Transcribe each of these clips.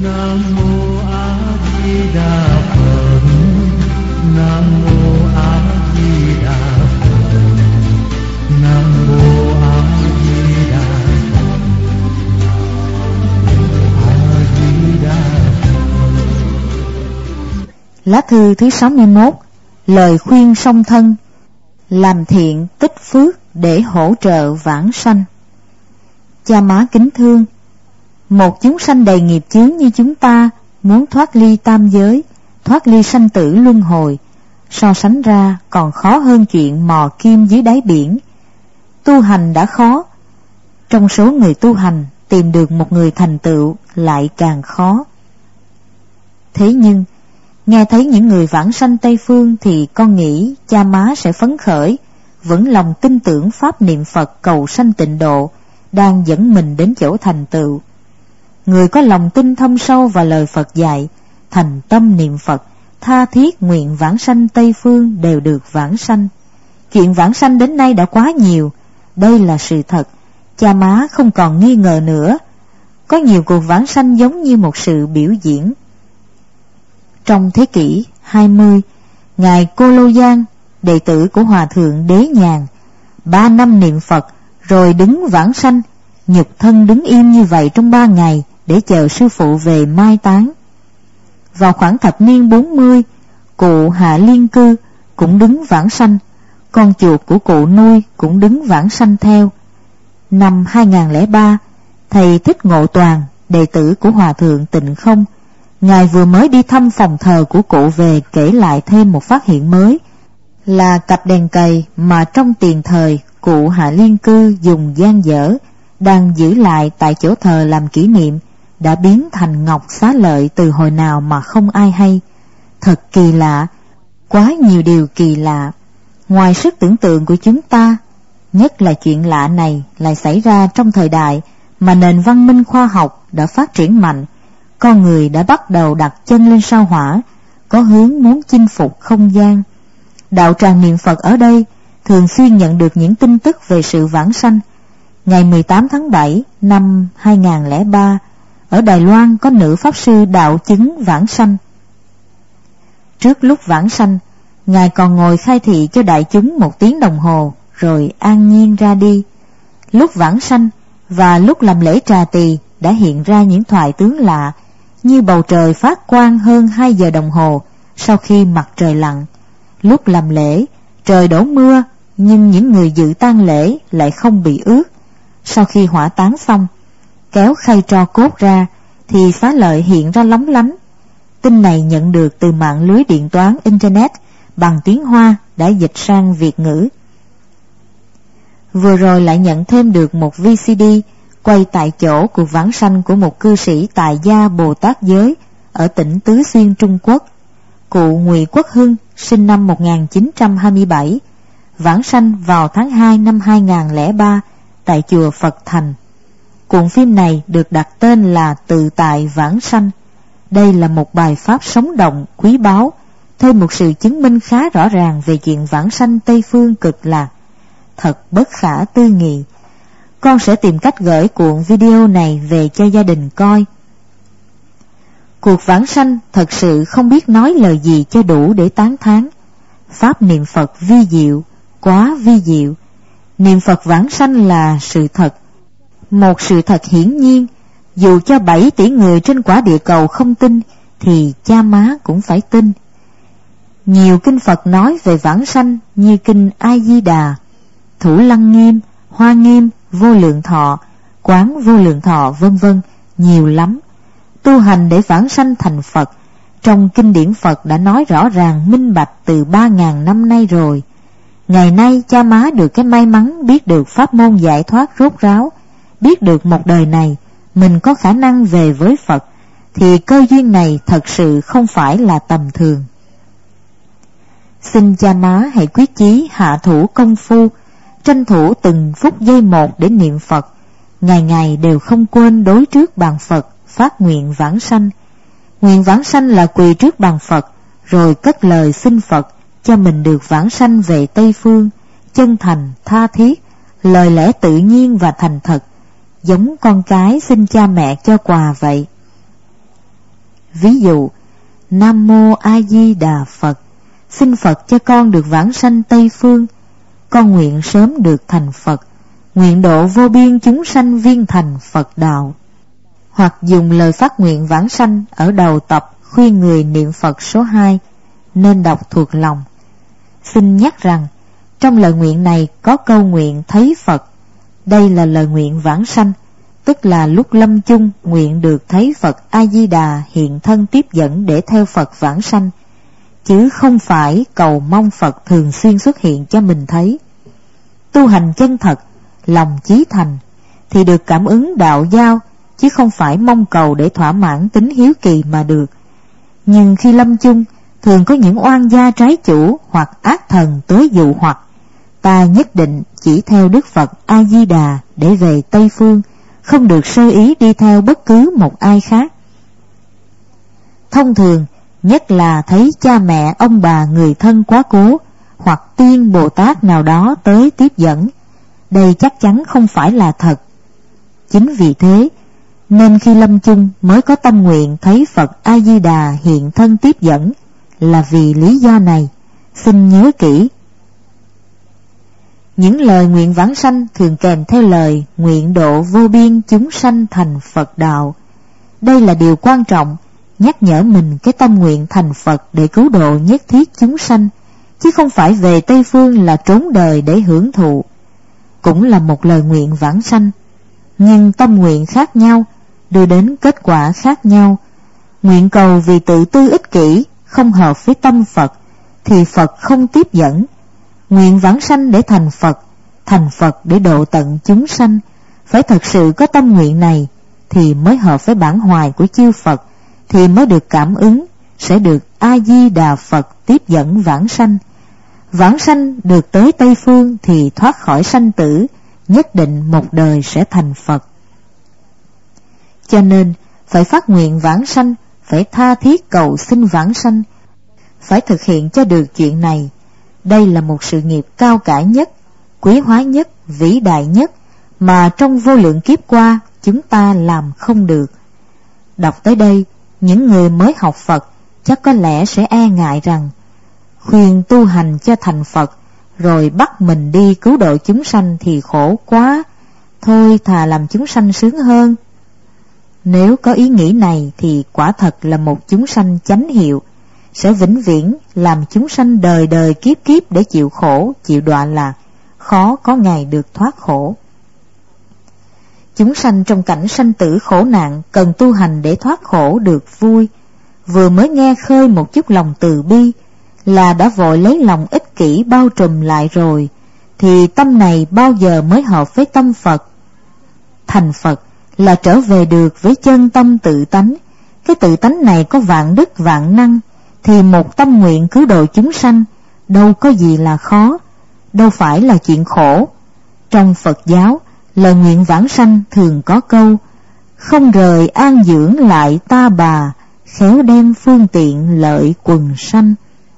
Nam mô A Di Đà Phật. Nam mô A Di Đà Phật. Nam mô A Di Đà Phật. A Di Đà Phật. Lá thư thứ 61. Lời khuyên song thân. Làm thiện tích phước để hỗ trợ vãng sanh. Cha má kính thương, một chúng sanh đầy nghiệp chướng như chúng ta muốn thoát ly tam giới, thoát ly sanh tử luân hồi, so sánh ra còn khó hơn chuyện mò kim dưới đáy biển. Tu hành đã khó, trong số người tu hành tìm được một người thành tựu lại càng khó. Thế nhưng nghe thấy những người vãng sanh Tây Phương thì con nghĩ cha má sẽ phấn khởi, vẫn lòng tin tưởng pháp niệm Phật cầu sanh tịnh độ đang dẫn mình đến chỗ thành tựu. Người có lòng tin thâm sâu vào lời Phật dạy, thành tâm niệm Phật, tha thiết nguyện vãng sanh Tây Phương đều được vãng sanh. Chuyện vãng sanh đến nay đã quá nhiều, đây là sự thật, cha má không còn nghi ngờ nữa. Có nhiều cuộc vãng sanh giống như một sự biểu diễn. Trong thế kỷ 20, Ngài Cô Lô Giang, đệ tử của Hòa Thượng Đế Nhàn, 3 năm niệm Phật rồi đứng vãng sanh, nhục thân đứng im như vậy trong 3 ngày để chờ sư phụ về mai táng. Vào khoảng thập niên 40, cụ Hạ Liên Cư cũng đứng vãng sanh, con chuột của cụ nuôi cũng đứng vãng sanh theo. Năm 2003, thầy Thích Ngộ Toàn, đệ tử của Hòa Thượng Tịnh Không, Ngài vừa mới đi thăm phòng thờ của cụ về kể lại thêm một phát hiện mới, là cặp đèn cầy mà trong tiền thời cụ Hạ Liên Cư dùng dang dở đang giữ lại tại chỗ thờ làm kỷ niệm đã biến thành ngọc xá lợi từ hồi nào mà không ai hay. Thật kỳ lạ, quá nhiều điều kỳ lạ, ngoài sức tưởng tượng của chúng ta. Nhất là chuyện lạ này lại xảy ra trong thời đại mà nền văn minh khoa học đã phát triển mạnh, con người đã bắt đầu đặt chân lên sao Hỏa, có hướng muốn chinh phục không gian. Đạo tràng niệm Phật ở đây thường xuyên nhận được những tin tức về sự vãng sanh. Ngày 18 tháng 7 năm 2003, ở Đài Loan có nữ pháp sư đạo chứng vãng sanh. Trước lúc vãng sanh, Ngài còn ngồi khai thị cho đại chúng 1 tiếng đồng hồ rồi an nhiên ra đi. Lúc vãng sanh và lúc làm lễ trà tỳ đã hiện ra những thoại tướng lạ, như bầu trời phát quang hơn 2 giờ đồng hồ sau khi mặt trời lặn. Lúc làm lễ, trời đổ mưa nhưng những người dự tang lễ lại không bị ướt. Sau khi hỏa táng xong, kéo khay tro cốt ra thì xá lợi hiện ra lóng lánh. Tin này nhận được từ mạng lưới điện toán Internet bằng tiếng Hoa đã dịch sang Việt ngữ. Vừa rồi lại nhận thêm được một VCD quay tại chỗ cuộc vãng sanh của một cư sĩ tại gia Bồ Tát giới ở tỉnh Tứ Xuyên, Trung Quốc. Cụ Ngụy Quốc Hưng sinh năm 1927, vãng sanh vào tháng 2 năm 2003 tại chùa Phật Thành. Cuộn phim này được đặt tên là Tự Tại Vãng Sanh. Đây là một bài pháp sống động, quý báu, thêm một sự chứng minh khá rõ ràng về chuyện vãng sanh Tây Phương cực lạc. Thật bất khả tư nghị. Con sẽ tìm cách gửi cuộn video này về cho gia đình coi. Cuộc vãng sanh thật sự không biết nói lời gì cho đủ để tán thán. Pháp niệm Phật vi diệu, quá vi diệu. Niệm Phật vãng sanh là sự thật, một sự thật hiển nhiên. Dù cho 7 tỷ người trên quả địa cầu không tin thì cha má cũng phải tin. Nhiều kinh Phật nói về vãng sanh như kinh A Di Đà, Thủ Lăng Nghiêm, Hoa Nghiêm, Vô Lượng Thọ, Quán Vô Lượng Thọ vân vân, nhiều lắm. Tu hành để vãng sanh thành Phật, trong kinh điển Phật đã nói rõ ràng minh bạch từ 3.000 năm nay rồi. Ngày nay cha má được cái may mắn biết được pháp môn giải thoát rốt ráo, biết được một đời này mình có khả năng về với Phật, thì cơ duyên này thật sự không phải là tầm thường. Xin cha má hãy quyết chí hạ thủ công phu, tranh thủ từng phút giây một để niệm Phật, ngày ngày đều không quên đối trước bàn Phật phát nguyện vãng sanh. Nguyện vãng sanh là quỳ trước bàn Phật rồi cất lời xin Phật cho mình được vãng sanh về Tây Phương, chân thành, tha thiết, lời lẽ tự nhiên và thành thật, giống con cái xin cha mẹ cho quà vậy. Ví dụ: Nam Mô A Di Đà Phật, xin Phật cho con được vãng sanh Tây Phương, con nguyện sớm được thành Phật, nguyện độ vô biên chúng sanh viên thành Phật đạo. Hoặc dùng lời phát nguyện vãng sanh ở đầu tập khuyên người niệm Phật số 2, nên đọc thuộc lòng. Xin nhắc rằng, trong lời nguyện này có câu nguyện thấy Phật. Đây là lời nguyện vãng sanh, tức là lúc lâm chung nguyện được thấy Phật A-di-đà hiện thân tiếp dẫn để theo Phật vãng sanh, chứ không phải cầu mong Phật thường xuyên xuất hiện cho mình thấy. Tu hành chân thật, lòng chí thành, thì được cảm ứng đạo giao, chứ không phải mong cầu để thỏa mãn tính hiếu kỳ mà được. Nhưng khi lâm chung, thường có những oan gia trái chủ hoặc ác thần tới dụ hoặc, ta nhất định chỉ theo Đức Phật A-di-đà để về Tây Phương, không được sơ ý đi theo bất cứ một ai khác. Thông thường, nhất là thấy cha mẹ, ông bà, người thân quá cố, hoặc tiên Bồ Tát nào đó tới tiếp dẫn, đây chắc chắn không phải là thật. Chính vì thế, nên khi lâm chung mới có tâm nguyện thấy Phật A-di-đà hiện thân tiếp dẫn, là vì lý do này. Xin nhớ kỹ. Những lời nguyện vãng sanh thường kèm theo lời nguyện độ vô biên chúng sanh thành Phật đạo. Đây là điều quan trọng, nhắc nhở mình cái tâm nguyện thành Phật để cứu độ nhất thiết chúng sanh, chứ không phải về Tây Phương là trốn đời để hưởng thụ. Cũng là một lời nguyện vãng sanh, nhưng tâm nguyện khác nhau, đưa đến kết quả khác nhau. Nguyện cầu vì tự tư ích kỷ, không hợp với tâm Phật, thì Phật không tiếp dẫn. Nguyện vãng sanh để thành Phật để độ tận chúng sanh, phải thật sự có tâm nguyện này, thì mới hợp với bản hoài của chư Phật, thì mới được cảm ứng, sẽ được A-di-đà Phật tiếp dẫn vãng sanh. Vãng sanh được tới Tây Phương thì thoát khỏi sanh tử, nhất định một đời sẽ thành Phật. Cho nên, phải phát nguyện vãng sanh, phải tha thiết cầu xin vãng sanh, phải thực hiện cho được chuyện này. Đây là một sự nghiệp cao cả nhất, quý hóa nhất, vĩ đại nhất, mà trong vô lượng kiếp qua chúng ta làm không được. Đọc tới đây, những người mới học Phật chắc có lẽ sẽ e ngại rằng, khuyên tu hành cho thành Phật, rồi bắt mình đi cứu độ chúng sanh thì khổ quá, thôi thà làm chúng sanh sướng hơn. Nếu có ý nghĩ này thì quả thật là một chúng sanh chánh hiệu, sẽ vĩnh viễn làm chúng sanh đời đời kiếp kiếp để chịu khổ, chịu đọa lạc, khó có ngày được thoát khổ. Chúng sanh trong cảnh sanh tử khổ nạn cần tu hành để thoát khổ được vui. Vừa mới nghe khơi một chút lòng từ bi là đã vội lấy lòng ích kỷ bao trùm lại rồi, thì tâm này bao giờ mới hợp với tâm Phật. Thành Phật là trở về được với chân tâm tự tánh. Cái tự tánh này có vạn đức vạn năng, thì một tâm nguyện cứu độ chúng sanh đâu có gì là khó, đâu phải là chuyện khổ. Trong Phật giáo, lời nguyện vãng sanh thường có câu: không rời an dưỡng lại ta bà, khéo đem phương tiện lợi quần sanh.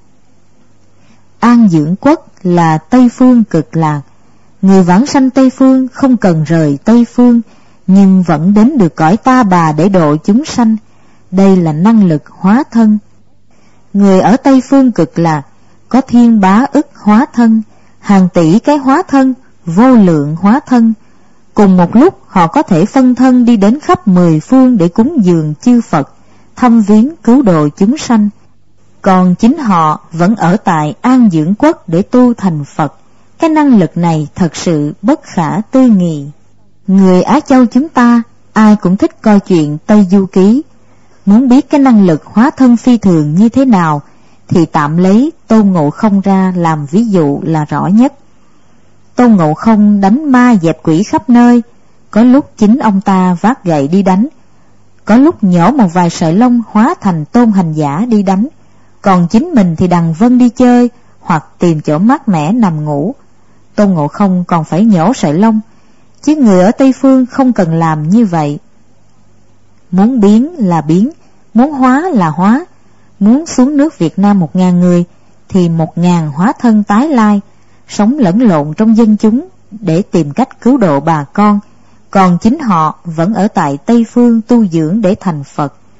An dưỡng quốc là Tây Phương Cực Lạc. Người vãng sanh Tây Phương không cần rời Tây Phương, nhưng vẫn đến được cõi ta bà để độ chúng sanh. Đây là năng lực hóa thân. Người ở Tây Phương Cực Lạc có thiên bá ức hóa thân, hàng tỷ cái hóa thân, vô lượng hóa thân. Cùng một lúc họ có thể phân thân đi đến khắp 10 phương để cúng dường chư Phật, thăm viếng cứu độ chúng sanh. Còn chính họ vẫn ở tại An Dưỡng Quốc để tu thành Phật. Cái năng lực này thật sự bất khả tư nghị. Người Á Châu chúng ta ai cũng thích coi chuyện Tây Du Ký. Muốn biết cái năng lực hóa thân phi thường như thế nào thì tạm lấy Tôn Ngộ Không ra làm ví dụ là rõ nhất. Tôn Ngộ Không đánh ma dẹp quỷ khắp nơi, có lúc chính ông ta vác gậy đi đánh, có lúc nhổ một vài sợi lông hóa thành Tôn Hành Giả đi đánh, còn chính mình thì đằng vân đi chơi hoặc tìm chỗ mát mẻ nằm ngủ. Tôn Ngộ Không còn phải nhổ sợi lông, chứ người ở Tây Phương không cần làm như vậy. Muốn biến là biến, muốn hóa là hóa. Muốn xuống nước Việt Nam 1000 người thì 1000 hóa thân tái lai, sống lẫn lộn trong dân chúng để tìm cách cứu độ bà con, còn chính họ vẫn ở tại Tây Phương tu dưỡng để thành Phật.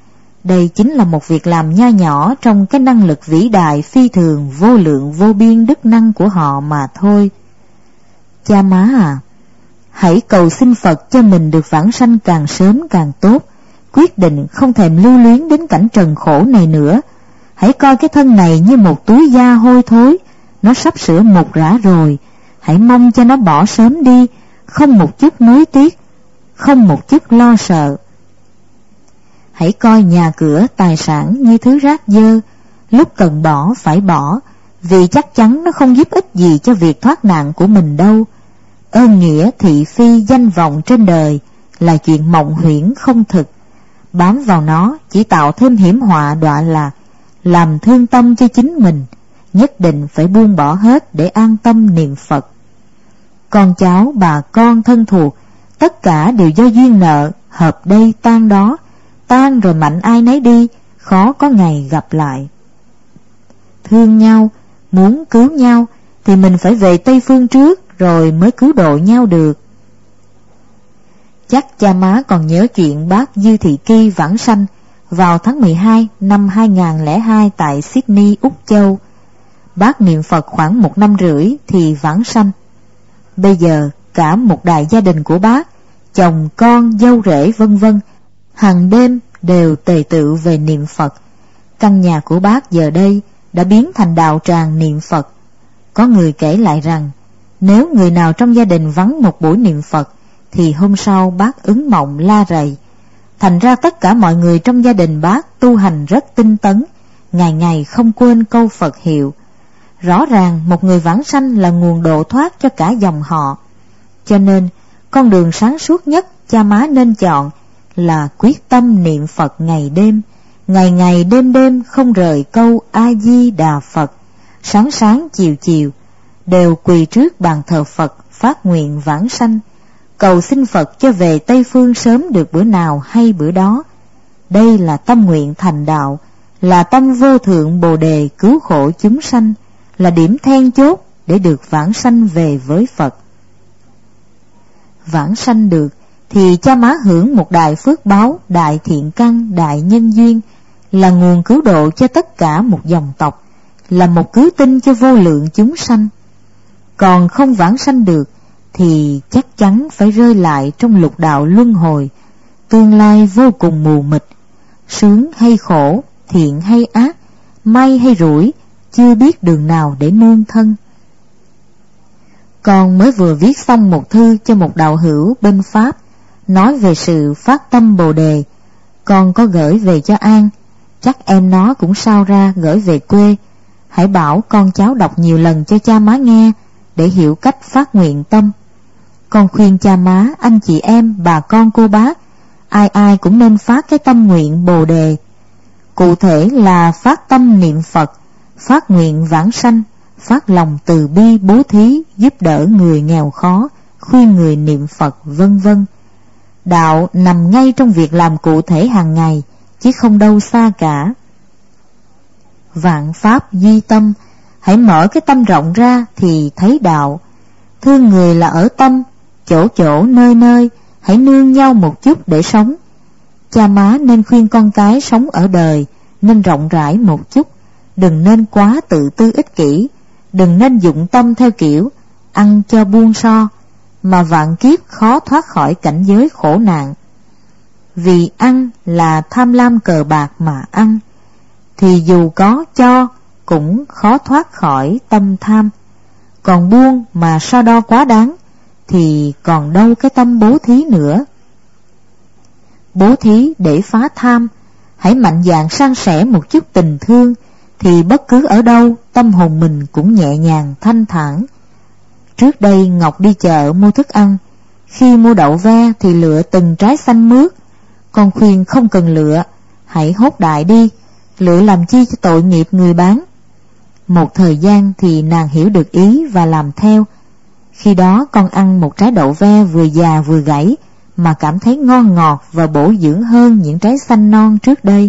Đây chính là một việc làm nho nhỏ trong cái năng lực vĩ đại phi thường vô lượng vô biên đức năng của họ mà thôi. Cha má à, hãy cầu xin Phật cho mình được vãng sanh càng sớm càng tốt, quyết định không thèm lưu luyến đến cảnh trần khổ này nữa. Hãy coi cái thân này như một túi da hôi thối, nó sắp sửa mục rã rồi. Hãy mong cho nó bỏ sớm đi, không một chút nuối tiếc, không một chút lo sợ. Hãy coi nhà cửa, tài sản như thứ rác dơ, lúc cần bỏ phải bỏ, vì chắc chắn nó không giúp ích gì cho việc thoát nạn của mình đâu. Ơn nghĩa thị phi danh vọng trên đời là chuyện mộng huyễn không thực. Bám vào nó chỉ tạo thêm hiểm họa đọa lạc, làm thương tâm cho chính mình. Nhất định phải buông bỏ hết để an tâm niệm Phật. Con cháu, bà con, thân thuộc, tất cả đều do duyên nợ, hợp đây tan đó, tan rồi mạnh ai nấy đi, khó có ngày gặp lại. Thương nhau, muốn cứu nhau thì mình phải về Tây Phương trước rồi mới cứu độ nhau được. Chắc cha má còn nhớ chuyện bác Dư Thị Ki vãng sanh vào tháng 12 năm 2002 tại Sydney, Úc Châu. Bác niệm Phật khoảng 1 năm rưỡi thì vãng sanh. Bây giờ cả một đại gia đình của bác, chồng con dâu rể vân vân, hàng đêm đều tề tựu về niệm Phật. Căn nhà của bác giờ đây đã biến thành đạo tràng niệm Phật. Có người kể lại rằng nếu người nào trong gia đình vắng một buổi niệm Phật thì hôm sau bác ứng mộng la rầy. Thành ra tất cả mọi người trong gia đình bác tu hành rất tinh tấn, ngày ngày không quên câu Phật hiệu. Rõ ràng một người vãng sanh là nguồn độ thoát cho cả dòng họ. Cho nên con đường sáng suốt nhất cha má nên chọn là quyết tâm niệm Phật ngày đêm, ngày ngày đêm đêm không rời câu A Di Đà Phật. Sáng sáng chiều chiều đều quỳ trước bàn thờ Phật phát nguyện vãng sanh, cầu xin Phật cho về Tây Phương sớm được bữa nào hay bữa đó. Đây là tâm nguyện thành đạo, là tâm vô thượng Bồ Đề cứu khổ chúng sanh, là điểm then chốt để được vãng sanh về với Phật. Vãng sanh được thì cha má hưởng một đại phước báo, đại thiện căn, đại nhân duyên, là nguồn cứu độ cho tất cả một dòng tộc, là một cứu tinh cho vô lượng chúng sanh. Còn không vãng sanh được thì chắc chắn phải rơi lại trong lục đạo luân hồi, tương lai vô cùng mù mịt, sướng hay khổ, thiện hay ác, may hay rủi, chưa biết đường nào để nương thân. Con mới vừa viết xong một thư cho một đạo hữu bên Pháp, nói về sự phát tâm Bồ Đề. Con có gửi về cho An, chắc em nó cũng sao ra gửi về quê. Hãy bảo con cháu đọc nhiều lần cho cha má nghe, để hiểu cách phát nguyện tâm. Con khuyên cha má, anh chị em, bà con cô bác, ai ai cũng nên phát cái tâm nguyện Bồ Đề. Cụ thể là phát tâm niệm Phật, phát nguyện vãng sanh, phát lòng từ bi bố thí, giúp đỡ người nghèo khó, khuyên người niệm Phật, vân vân. Đạo nằm ngay trong việc làm cụ thể hàng ngày, chứ không đâu xa cả. Vạn pháp duy tâm, hãy mở cái tâm rộng ra thì thấy đạo. Thương người là ở tâm, chỗ chỗ nơi nơi, hãy nương nhau một chút để sống. Cha má nên khuyên con cái sống ở đời nên rộng rãi một chút, đừng nên quá tự tư ích kỷ, đừng nên dụng tâm theo kiểu ăn cho buông so, mà vạn kiếp khó thoát khỏi cảnh giới khổ nạn. Vì ăn là tham lam cờ bạc mà ăn, thì dù có cho cũng khó thoát khỏi tâm tham. Còn buông mà so đo quá đáng thì còn đâu cái tâm bố thí nữa. Bố thí để phá tham, hãy mạnh dạn san sẻ một chút tình thương, thì bất cứ ở đâu tâm hồn mình cũng nhẹ nhàng thanh thản. Trước đây Ngọc đi chợ mua thức ăn, khi mua đậu ve thì lựa từng trái xanh mướt. Con khuyên không cần lựa, hãy hốt đại đi, lựa làm chi cho tội nghiệp người bán. Một thời gian thì nàng hiểu được ý và làm theo. Khi đó con ăn một trái đậu ve vừa già vừa gãy mà cảm thấy ngon ngọt và bổ dưỡng hơn những trái xanh non trước đây.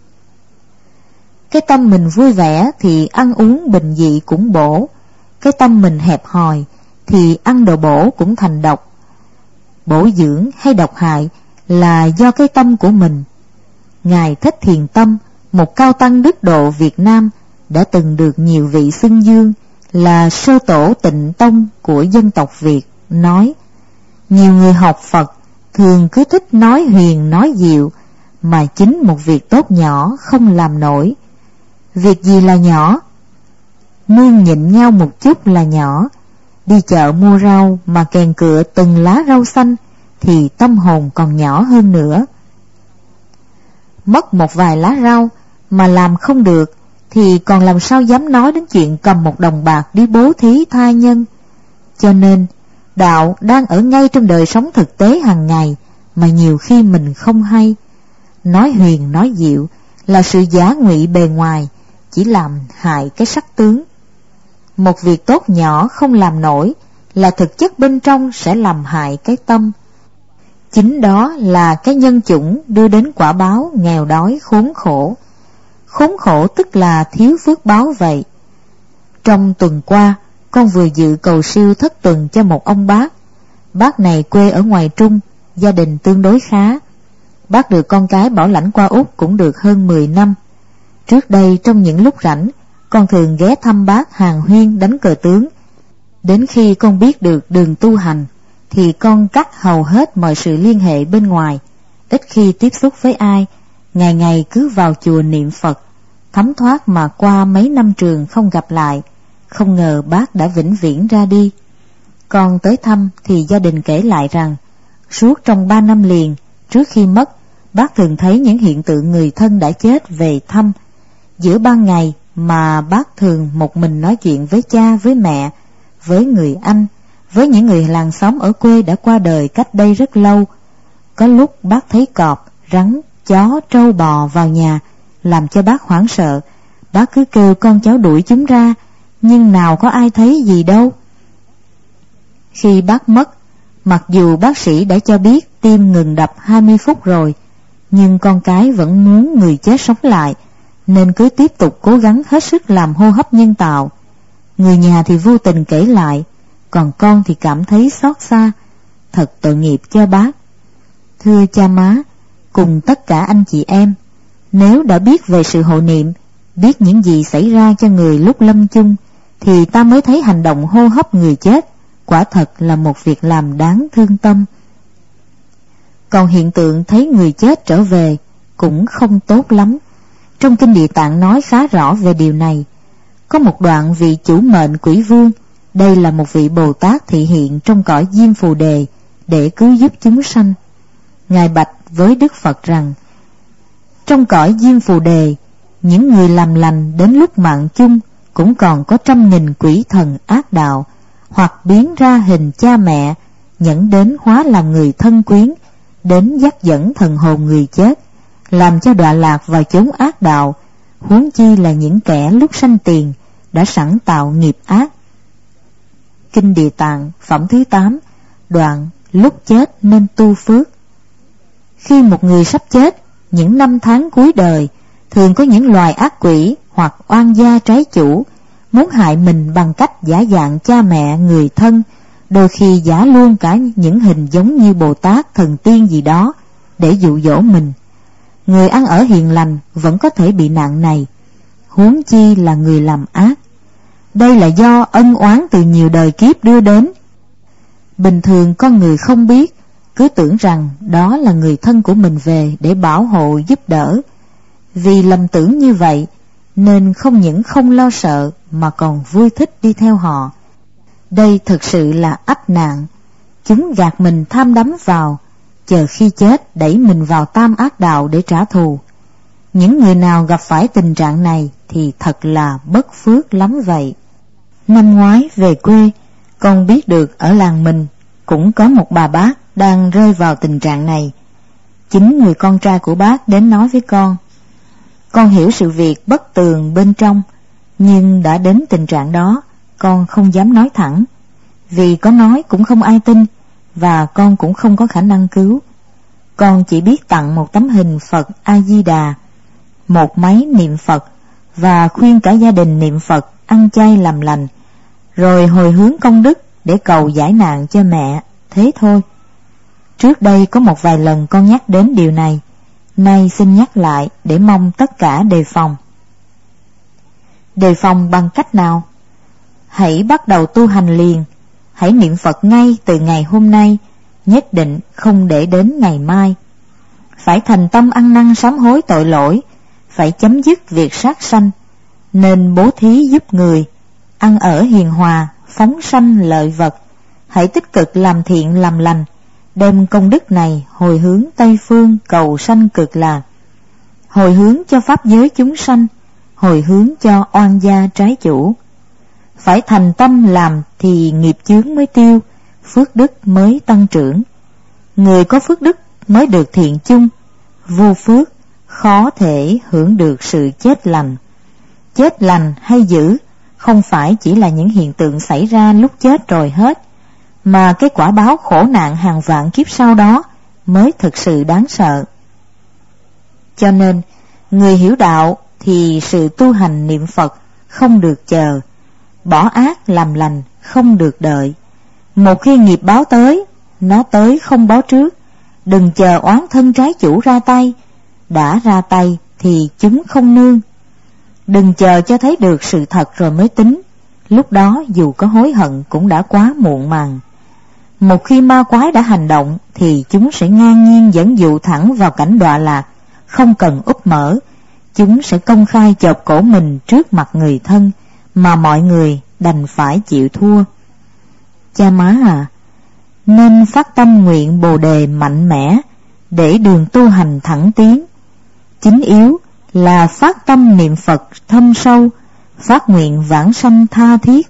Cái tâm mình vui vẻ thì ăn uống bình dị cũng bổ, cái tâm mình hẹp hòi thì ăn đồ bổ cũng thành độc. Bổ dưỡng hay độc hại là do cái tâm của mình. Ngài Thích Thiền Tâm, một cao tăng đức độ Việt Nam, đã từng được nhiều vị xưng dương là sơ tổ Tịnh Tông của dân tộc Việt, nói: nhiều người học Phật thường cứ thích nói huyền nói diệu, mà chính một việc tốt nhỏ không làm nổi. Việc gì là nhỏ? Nương nhịn nhau một chút là nhỏ. Đi chợ mua rau mà kèn cựa từng lá rau xanh thì tâm hồn còn nhỏ hơn nữa. Mất một vài lá rau mà làm không được thì còn làm sao dám nói đến chuyện cầm một đồng bạc đi bố thí tha nhân. Cho nên đạo đang ở ngay trong đời sống thực tế hàng ngày mà nhiều khi mình không hay. Nói huyền nói diệu là sự giả ngụy bề ngoài, chỉ làm hại cái sắc tướng. Một việc tốt nhỏ không làm nổi là thực chất bên trong sẽ làm hại cái tâm. Chính đó là cái nhân chủng đưa đến quả báo nghèo đói khốn khổ. Khốn khổ tức là thiếu phước báo vậy. Trong tuần qua, con vừa dự cầu siêu thất tuần cho một ông bác. Bác này quê ở ngoài Trung, gia đình tương đối khá. Bác được con cái bảo lãnh qua Úc cũng được hơn 10 năm. Trước đây trong những lúc rảnh, con thường ghé thăm bác hàn huyên đánh cờ tướng. Đến khi con biết được đường tu hành thì con cắt hầu hết mọi sự liên hệ bên ngoài, ít khi tiếp xúc với ai, ngày ngày cứ vào chùa niệm Phật. Thấm thoát mà qua mấy năm trường không gặp lại, không ngờ bác đã vĩnh viễn ra đi. Con tới thăm thì gia đình kể lại rằng suốt trong 3 năm liền trước khi mất, bác thường thấy những hiện tượng người thân đã chết về thăm. Giữa ban ngày mà bác thường một mình nói chuyện với cha, với mẹ, với người anh, với những người làng xóm ở quê đã qua đời cách đây rất lâu. Có lúc bác thấy cọp, rắn, chó, trâu bò vào nhà, làm cho bác hoảng sợ. Bác cứ kêu con cháu đuổi chúng ra, nhưng nào có ai thấy gì đâu. Khi bác mất, mặc dù bác sĩ đã cho biết tim ngừng đập 20 phút rồi, nhưng con cái vẫn muốn người chết sống lại, nên cứ tiếp tục cố gắng hết sức làm hô hấp nhân tạo. Người nhà thì vô tình kể lại, còn con thì cảm thấy xót xa. Thật tội nghiệp cho bác. Thưa cha má, cùng tất cả anh chị em, nếu đã biết về sự hộ niệm, biết những gì xảy ra cho người lúc lâm chung, thì ta mới thấy hành động hô hấp người chết quả thật là một việc làm đáng thương tâm. Còn hiện tượng thấy người chết trở về cũng không tốt lắm. Trong Kinh Địa Tạng nói khá rõ về điều này. Có một đoạn vị chủ mệnh Quỷ Vương, đây là một vị Bồ Tát thị hiện trong cõi Diêm Phù Đề để cứu giúp chúng sanh. Ngài bạch với Đức Phật rằng, trong cõi Diêm Phù Đề, những người làm lành đến lúc mạng chung cũng còn có 100.000 quỷ thần ác đạo, hoặc biến ra hình cha mẹ, nhẫn đến hóa làm người thân quyến, đến dắt dẫn thần hồn người chết, làm cho đọa lạc vào chốn ác đạo, huống chi là những kẻ lúc sanh tiền đã sẵn tạo nghiệp ác. Kinh Địa Tạng phẩm thứ 8, đoạn lúc chết nên tu phước. Khi một người sắp chết, những năm tháng cuối đời, thường có những loài ác quỷ hoặc oan gia trái chủ muốn hại mình bằng cách giả dạng cha mẹ, người thân, đôi khi giả luôn cả những hình giống như Bồ Tát, thần tiên gì đó để dụ dỗ mình. Người ăn ở hiền lành vẫn có thể bị nạn này, huống chi là người làm ác. Đây là do ân oán từ nhiều đời kiếp đưa đến. Bình thường con người không biết, cứ tưởng rằng đó là người thân của mình về để bảo hộ giúp đỡ. Vì lầm tưởng như vậy nên không những không lo sợ mà còn vui thích đi theo họ. Đây thực sự là ách nạn. Chúng gạt mình tham đắm vào, chờ khi chết đẩy mình vào tam ác đạo để trả thù. Những người nào gặp phải tình trạng này thì thật là bất phước lắm vậy. Năm ngoái về quê, con biết được ở làng mình cũng có một bà bác đang rơi vào tình trạng này. Chính người con trai của bác đến nói với con. Con hiểu sự việc bất tường bên trong, nhưng đã đến tình trạng đó, con không dám nói thẳng. Vì có nói cũng không ai tin, và con cũng không có khả năng cứu. Con chỉ biết tặng một tấm hình Phật A-di-đà, một máy niệm Phật, và khuyên cả gia đình niệm Phật, ăn chay làm lành, rồi hồi hướng công đức để cầu giải nạn cho mẹ, thế thôi. Trước đây có một vài lần con nhắc đến điều này, nay xin nhắc lại để mong tất cả đề phòng. Đề phòng bằng cách nào? Hãy bắt đầu tu hành liền, hãy niệm Phật ngay từ ngày hôm nay, nhất định không để đến ngày mai. Phải thành tâm ăn năn sám hối tội lỗi, phải chấm dứt việc sát sanh, nên bố thí giúp người, ăn ở hiền hòa, phóng sanh lợi vật. Hãy tích cực làm thiện làm lành, đem công đức này hồi hướng Tây Phương cầu sanh cực lạc, hồi hướng cho pháp giới chúng sanh, hồi hướng cho oan gia trái chủ. Phải thành tâm làm thì nghiệp chướng mới tiêu, phước đức mới tăng trưởng. Người có phước đức mới được thiện chung, vô phước khó thể hưởng được sự chết lành. Chết lành hay dữ không phải chỉ là những hiện tượng xảy ra lúc chết rồi hết, mà cái quả báo khổ nạn hàng vạn kiếp sau đó mới thực sự đáng sợ. Cho nên, người hiểu đạo thì sự tu hành niệm Phật không được chờ, bỏ ác làm lành không được đợi. Một khi nghiệp báo tới, nó tới không báo trước. Đừng chờ oán thân trái chủ ra tay, đã ra tay thì chúng không nương. Đừng chờ cho thấy được sự thật rồi mới tính, lúc đó dù có hối hận cũng đã quá muộn màng. Một khi ma quái đã hành động thì chúng sẽ ngang nhiên dẫn dụ thẳng vào cảnh đọa lạc, không cần úp mở. Chúng sẽ công khai chộp cổ mình trước mặt người thân, mà mọi người đành phải chịu thua. Cha má à, nên phát tâm nguyện Bồ đề mạnh mẽ để đường tu hành thẳng tiến. Chính yếu là phát tâm niệm Phật thâm sâu, phát nguyện vãng sanh tha thiết.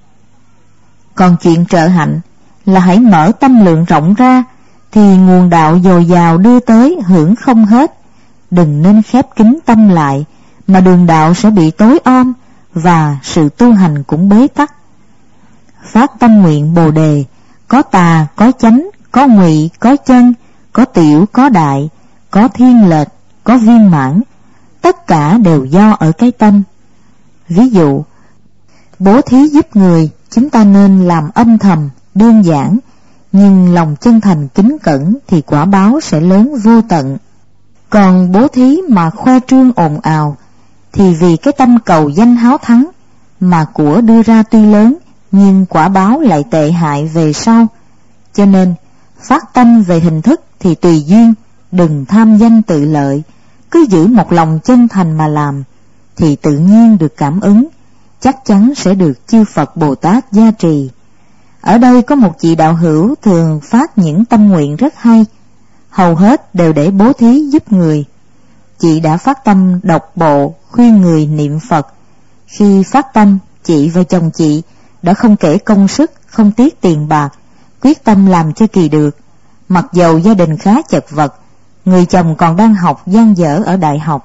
Còn chuyện trợ hạnh là hãy mở tâm lượng rộng ra, thì nguồn đạo dồi dào đưa tới hưởng không hết. Đừng nên khép kín tâm lại, mà đường đạo sẽ bị tối om, và sự tu hành cũng bế tắc. Phát tâm nguyện Bồ đề, có tà, có chánh, có ngụy, có chân, có tiểu, có đại, có thiên lệch, có viên mãn, tất cả đều do ở cái tâm. Ví dụ, bố thí giúp người, chúng ta nên làm âm thầm, đơn giản, nhưng lòng chân thành kính cẩn thì quả báo sẽ lớn vô tận. Còn bố thí mà khoe trương ồn ào, thì vì cái tâm cầu danh háo thắng, mà của đưa ra tuy lớn, nhưng quả báo lại tệ hại về sau. Cho nên, phát tâm về hình thức thì tùy duyên, đừng tham danh tự lợi, cứ giữ một lòng chân thành mà làm, thì tự nhiên được cảm ứng, chắc chắn sẽ được chư Phật Bồ Tát gia trì. Ở đây có một chị đạo hữu thường phát những tâm nguyện rất hay, hầu hết đều để bố thí giúp người. Chị đã phát tâm đọc bộ khuyên người niệm Phật. Khi phát tâm, chị và chồng chị đã không kể công sức, không tiếc tiền bạc, quyết tâm làm cho kỳ được. Mặc dầu gia đình khá chật vật, người chồng còn đang học dang dở ở đại học.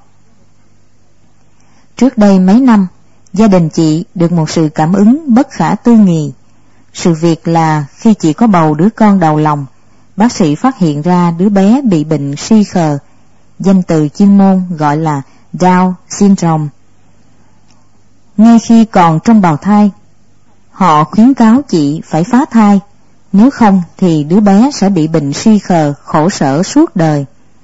Trước đây mấy năm, gia đình chị được một sự cảm ứng bất khả tư nghị. Sự việc là khi chị có bầu đứa con đầu lòng, bác sĩ phát hiện ra đứa bé bị bệnh si khờ, danh từ chuyên môn gọi là Down syndrome. Ngay khi còn trong bào thai, họ khuyến cáo chị phải phá thai, nếu không thì đứa bé sẽ bị bệnh si khờ khổ sở suốt đời.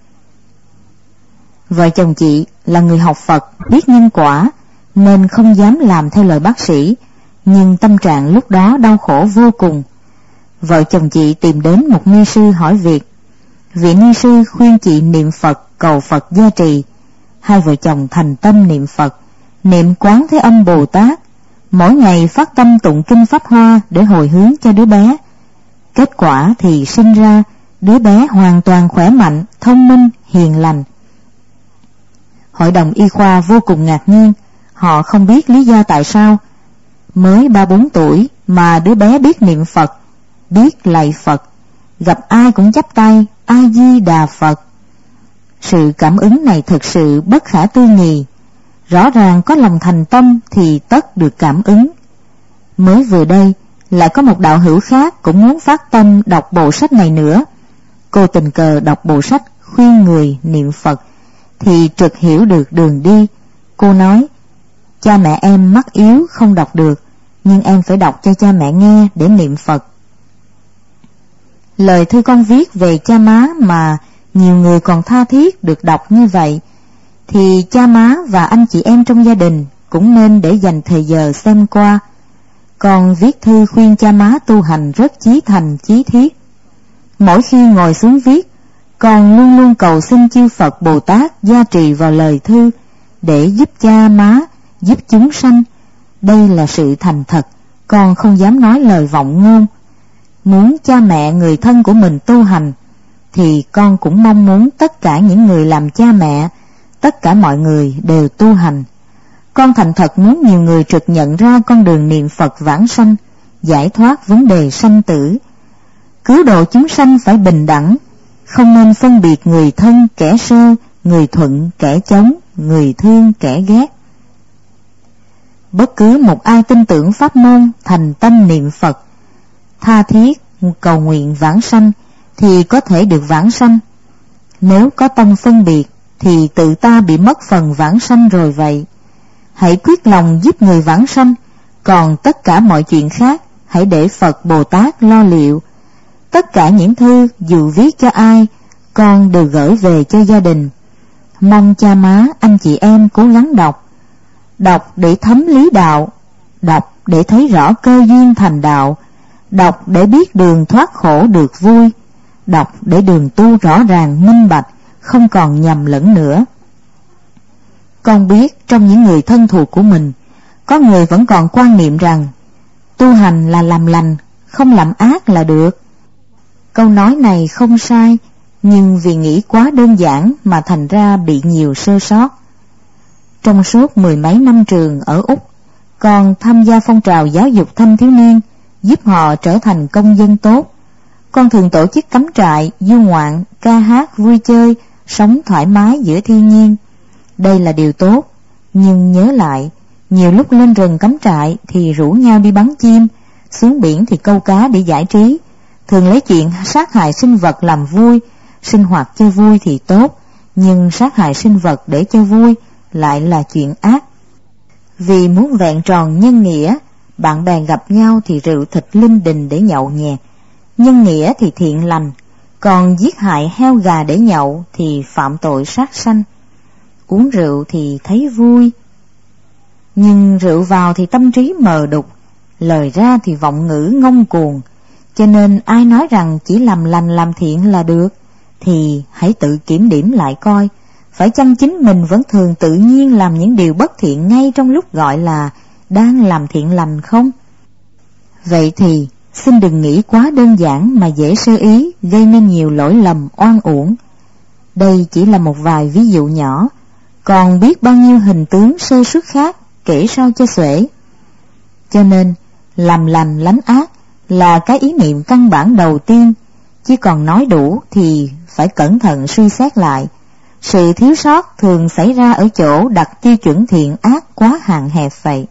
Vợ chồng chị là người học Phật, biết nhân quả, nên không dám làm theo lời bác sĩ, nhưng tâm trạng lúc đó đau khổ vô cùng. Vợ chồng chị tìm đến một ni sư hỏi việc. Vị ni sư khuyên chị niệm Phật cầu Phật gia trì. Hai vợ chồng thành tâm niệm Phật, niệm Quán Thế Âm Bồ Tát, mỗi ngày phát tâm tụng kinh Pháp Hoa để hồi hướng cho đứa bé. Kết quả thì sinh ra đứa bé hoàn toàn khỏe mạnh, thông minh, hiền lành. Hội đồng y khoa vô cùng ngạc nhiên, họ không biết lý do tại sao mới 3-4 tuổi mà đứa bé biết niệm Phật, biết lạy Phật, gặp ai cũng chắp tay A Di Đà Phật. Sự cảm ứng này thực sự bất khả tư nghị. Rõ ràng có lòng thành tâm thì tất được cảm ứng. Mới vừa đây lại có một đạo hữu khác cũng muốn phát tâm đọc bộ sách này nữa. Cô tình cờ đọc bộ sách khuyên người niệm Phật thì trực hiểu được đường đi. Cô nói, cha mẹ em mắt yếu không đọc được, nhưng em phải đọc cho cha mẹ nghe để niệm Phật. Lời thư con viết về cha má mà nhiều người còn tha thiết được đọc như vậy, thì cha má và anh chị em trong gia đình cũng nên để dành thời giờ xem qua. Con viết thư khuyên cha má tu hành rất chí thành chí thiết. Mỗi khi ngồi xuống viết, con luôn luôn cầu xin chư Phật Bồ Tát gia trì vào lời thư để giúp cha má, giúp chúng sanh. Đây là sự thành thật, con không dám nói lời vọng ngôn. Muốn cha mẹ người thân của mình tu hành, thì con cũng mong muốn tất cả những người làm cha mẹ, tất cả mọi người đều tu hành. Con thành thật muốn nhiều người trực nhận ra con đường niệm Phật vãng sanh, giải thoát vấn đề sanh tử. Cứu độ chúng sanh phải bình đẳng, không nên phân biệt người thân kẻ sơ, người thuận kẻ chống, người thương kẻ ghét. Bất cứ một ai tin tưởng pháp môn, thành tâm niệm Phật, tha thiết cầu nguyện vãng sanh, thì có thể được vãng sanh. Nếu có tâm phân biệt, thì tự ta bị mất phần vãng sanh rồi vậy. Hãy quyết lòng giúp người vãng sanh, còn tất cả mọi chuyện khác hãy để Phật Bồ Tát lo liệu. Tất cả những thư dù viết cho ai, con đều gửi về cho gia đình. Mong cha má, anh chị em cố gắng đọc. Đọc để thấm lý đạo, đọc để thấy rõ cơ duyên thành đạo, đọc để biết đường thoát khổ được vui, đọc để đường tu rõ ràng minh bạch, không còn nhầm lẫn nữa. Con biết trong những người thân thuộc của mình, có người vẫn còn quan niệm rằng tu hành là làm lành, không làm ác là được. Câu nói này không sai, nhưng vì nghĩ quá đơn giản mà thành ra bị nhiều sơ sót. Trong suốt 10 mấy năm trường ở Úc, con tham gia phong trào giáo dục thanh thiếu niên, giúp họ trở thành công dân tốt. Con thường tổ chức cắm trại, du ngoạn, ca hát, vui chơi, sống thoải mái giữa thiên nhiên. Đây là điều tốt, nhưng nhớ lại, nhiều lúc lên rừng cắm trại thì rủ nhau đi bắn chim, xuống biển thì câu cá để giải trí. Thường lấy chuyện sát hại sinh vật làm vui, sinh hoạt cho vui thì tốt, nhưng sát hại sinh vật để cho vui lại là chuyện ác. Vì muốn vẹn tròn nhân nghĩa, bạn bè gặp nhau thì rượu thịt linh đình để nhậu nhẹt, nhân nghĩa thì thiện lành, còn giết hại heo gà để nhậu thì phạm tội sát sanh. Uống rượu thì thấy vui, nhưng rượu vào thì tâm trí mờ đục, lời ra thì vọng ngữ ngông cuồng. Cho nên ai nói rằng chỉ làm lành làm thiện là được, thì hãy tự kiểm điểm lại coi, phải chăng chính mình vẫn thường tự nhiên làm những điều bất thiện ngay trong lúc gọi là đang làm thiện lành không? Vậy thì xin đừng nghĩ quá đơn giản mà dễ sơ ý, gây nên nhiều lỗi lầm oan uổng. Đây chỉ là một vài ví dụ nhỏ, còn biết bao nhiêu hình tướng sơ suất khác kể sao cho xuể. Cho nên làm lành lánh ác là cái ý niệm căn bản đầu tiên, chứ còn nói đủ thì phải cẩn thận suy xét lại. Sự thiếu sót thường xảy ra ở chỗ đặt tiêu chuẩn thiện ác quá hạn hẹp vậy.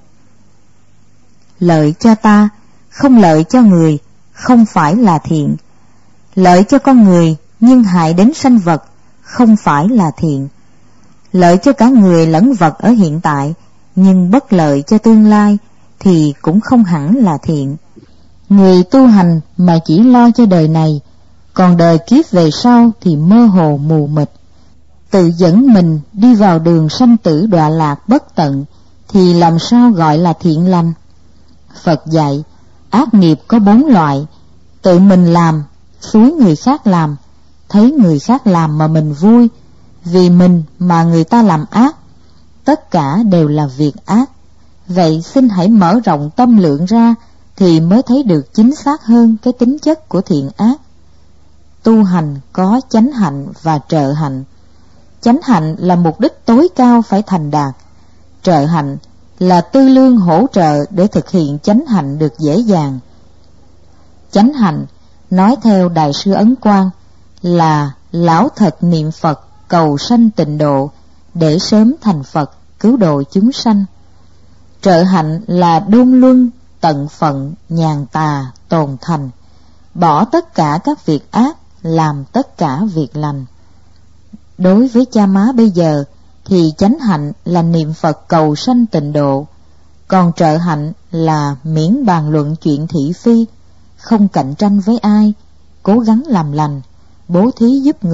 Lợi cho ta, không lợi cho người, không phải là thiện. Lợi cho con người nhưng hại đến sanh vật, không phải là thiện. Lợi cho cả người lẫn vật ở hiện tại, nhưng bất lợi cho tương lai, thì cũng không hẳn là thiện. Người tu hành mà chỉ lo cho đời này, còn đời kiếp về sau thì mơ hồ mù mịt, tự dẫn mình đi vào đường sanh tử đọa lạc bất tận, thì làm sao gọi là thiện lành? Phật dạy, ác nghiệp có 4 loại: tự mình làm, xúi người khác làm, thấy người khác làm mà mình vui, vì mình mà người ta làm ác. Tất cả đều là việc ác. Vậy xin hãy mở rộng tâm lượng ra, thì mới thấy được chính xác hơn cái tính chất của thiện ác. Tu hành có chánh hạnh và trợ hạnh. Chánh hạnh là mục đích tối cao phải thành đạt. Trợ hạnh là tư lương hỗ trợ để thực hiện chánh hạnh được dễ dàng. Chánh hạnh, nói theo Đại sư Ấn Quang, là lão thật niệm Phật cầu sanh tịnh độ, để sớm thành Phật cứu độ chúng sanh. Trợ hạnh là đôn luân, tận phận, nhàn tà, tồn thành, bỏ tất cả các việc ác, làm tất cả việc lành. Đối với cha má bây giờ thì chánh hạnh là niệm Phật cầu sanh tịnh độ, còn trợ hạnh là miễn bàn luận chuyện thị phi, không cạnh tranh với ai, cố gắng làm lành, bố thí giúp người,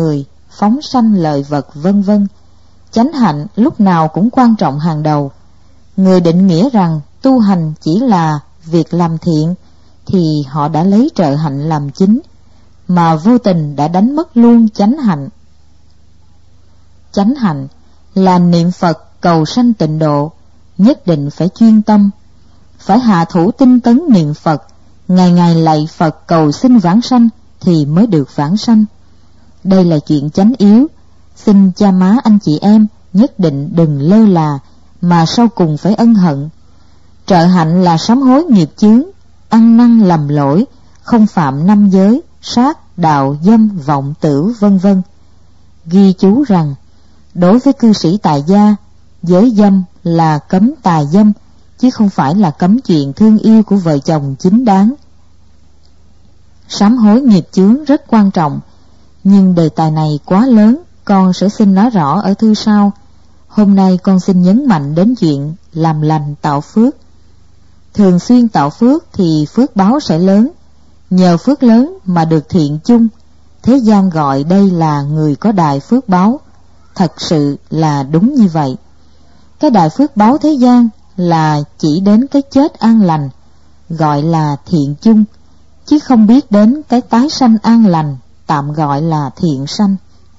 phóng sanh lợi vật vân vân. Chánh hạnh lúc nào cũng quan trọng hàng đầu. Người định nghĩa rằng tu hành chỉ là việc làm thiện thì họ đã lấy trợ hạnh làm chính, mà vô tình đã đánh mất luôn chánh hạnh. Chánh hạnh là niệm Phật cầu sanh tịnh độ, nhất định phải chuyên tâm, phải hạ thủ tinh tấn niệm Phật, ngày ngày lạy Phật cầu xin vãng sanh thì mới được vãng sanh. Đây là chuyện chánh yếu, xin cha má anh chị em nhất định đừng lơ là, mà sau cùng phải ân hận. Trợ hạnh là sám hối nghiệp chướng, ăn năn lầm lỗi, không phạm năm giới, sát, đạo, dâm, vọng tử vân vân. Ghi chú rằng đối với cư sĩ tại gia, giới dâm là cấm tà dâm, chứ không phải là cấm chuyện thương yêu của vợ chồng chính đáng. Sám hối nghiệp chướng rất quan trọng, nhưng đề tài này quá lớn, con sẽ xin nói rõ ở thư sau. Hôm nay con xin nhấn mạnh đến chuyện làm lành tạo phước. Thường xuyên tạo phước thì phước báo sẽ lớn, nhờ phước lớn mà được thiện chung. Thế gian gọi đây là người có đại phước báo, thật sự là đúng như vậy. Cái đại phước báo thế gian là chỉ đến cái chết an lành, gọi là thiện chung, chứ không biết đến cái tái sanh an lành, tạm gọi là thiện sanh.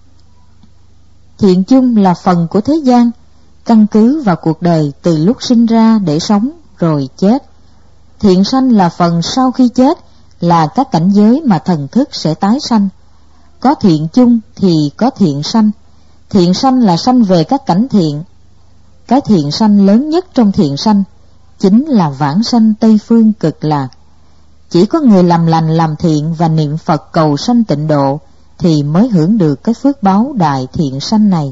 Thiện chung là phần của thế gian, căn cứ vào cuộc đời từ lúc sinh ra để sống rồi chết. Thiện sanh là phần sau khi chết, là các cảnh giới mà thần thức sẽ tái sanh. Có thiện chung thì có thiện sanh. Thiện sanh là sanh về các cảnh thiện. Cái thiện sanh lớn nhất trong thiện sanh chính là vãng sanh Tây Phương Cực Lạc. Chỉ có người làm lành làm thiện và niệm Phật cầu sanh tịnh độ thì mới hưởng được cái phước báo đại thiện sanh này.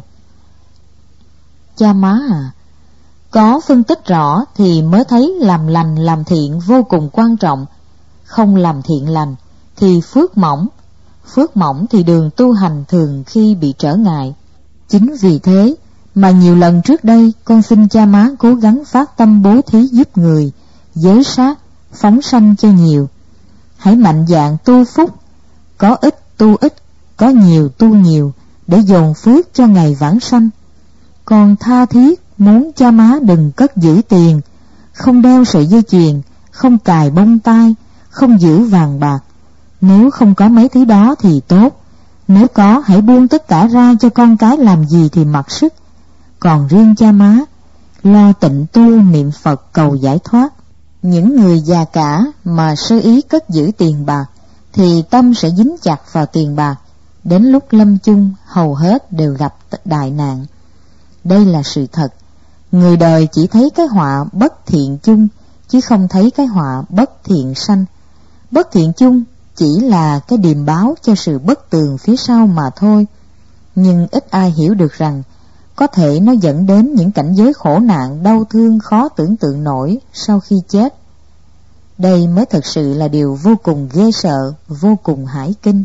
Cha má à, có phân tích rõ thì mới thấy làm lành làm thiện vô cùng quan trọng. Không làm thiện lành thì phước mỏng thì đường tu hành thường khi bị trở ngại. Chính vì thế mà nhiều lần trước đây con xin cha má cố gắng phát tâm bố thí giúp người, giới sát, phóng sanh cho nhiều. Hãy mạnh dạn tu phúc, có ít tu ít, có nhiều tu nhiều, để dồn phước cho ngày vãng sanh. Con tha thiết muốn cha má đừng cất giữ tiền, không đeo sợi dây chuyền, không cài bông tai, không giữ vàng bạc. Nếu không có mấy thứ đó thì tốt, nếu có hãy buông tất cả ra cho con cái làm gì thì mặc sức. Còn riêng cha má, lo tịnh tu niệm Phật cầu giải thoát. Những người già cả mà sơ ý cất giữ tiền bạc thì tâm sẽ dính chặt vào tiền bạc, đến lúc lâm chung hầu hết đều gặp đại nạn. Đây là sự thật. Người đời chỉ thấy cái họa bất thiện chung, chứ không thấy cái họa bất thiện sanh. Bất thiện chung chỉ là cái điềm báo cho sự bất tường phía sau mà thôi. Nhưng ít ai hiểu được rằng có thể nó dẫn đến những cảnh giới khổ nạn đau thương khó tưởng tượng nổi sau khi chết. Đây mới thực sự là điều vô cùng ghê sợ, vô cùng hải kinh.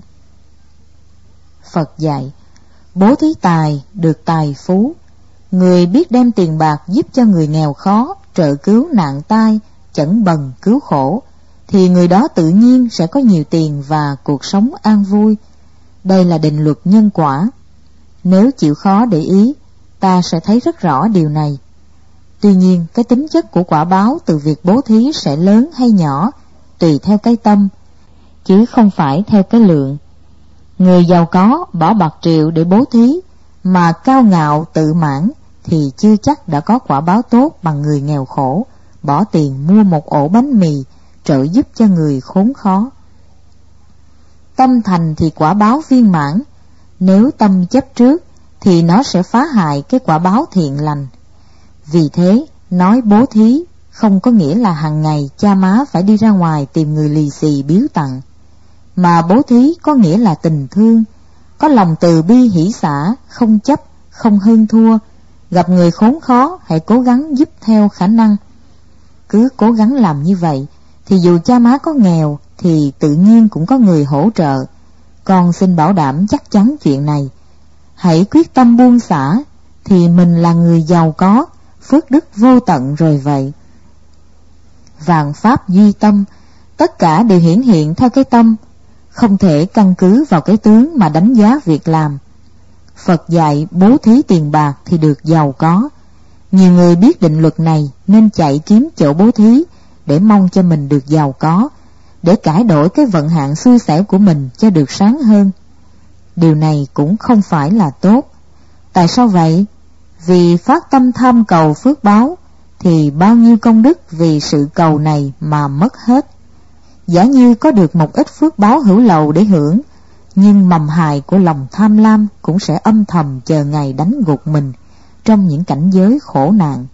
Phật dạy, bố thí tài được tài phú. Người biết đem tiền bạc giúp cho người nghèo khó, trợ cứu nạn tai, chẩn bần cứu khổ, thì người đó tự nhiên sẽ có nhiều tiền và cuộc sống an vui. Đây là định luật nhân quả. Nếu chịu khó để ý, ta sẽ thấy rất rõ điều này. Tuy nhiên, cái tính chất của quả báo từ việc bố thí sẽ lớn hay nhỏ, tùy theo cái tâm, chứ không phải theo cái lượng. Người giàu có bỏ bạc triệu để bố thí, mà cao ngạo tự mãn, thì chưa chắc đã có quả báo tốt bằng người nghèo khổ, bỏ tiền mua một ổ bánh mì, trợ giúp cho người khốn khó. Tâm thành thì quả báo viên mãn, nếu tâm chấp trước thì nó sẽ phá hại cái quả báo thiện lành. Vì thế, nói bố thí không có nghĩa là hàng ngày cha má phải đi ra ngoài tìm người lì xì biếu tặng, mà bố thí có nghĩa là tình thương, có lòng từ bi hỷ xả, không chấp, không hơn thua. Gặp người khốn khó hãy cố gắng giúp theo khả năng. Cứ cố gắng làm như vậy thì dù cha má có nghèo thì tự nhiên cũng có người hỗ trợ. Con xin bảo đảm chắc chắn chuyện này. Hãy quyết tâm buông xả thì mình là người giàu có, phước đức vô tận rồi vậy. Vạn pháp duy tâm, tất cả đều hiển hiện theo cái tâm, không thể căn cứ vào cái tướng mà đánh giá việc làm. Phật dạy bố thí tiền bạc thì được giàu có. Nhiều người biết định luật này nên chạy kiếm chỗ bố thí để mong cho mình được giàu có, để cải đổi cái vận hạn xui xẻo của mình cho được sáng hơn. Điều này cũng không phải là tốt. Tại sao vậy? Vì phát tâm tham cầu phước báo thì bao nhiêu công đức vì sự cầu này mà mất hết. Giả như có được một ít phước báo hữu lậu để hưởng, nhưng mầm hại của lòng tham lam cũng sẽ âm thầm chờ ngày đánh gục mình trong những cảnh giới khổ nạn.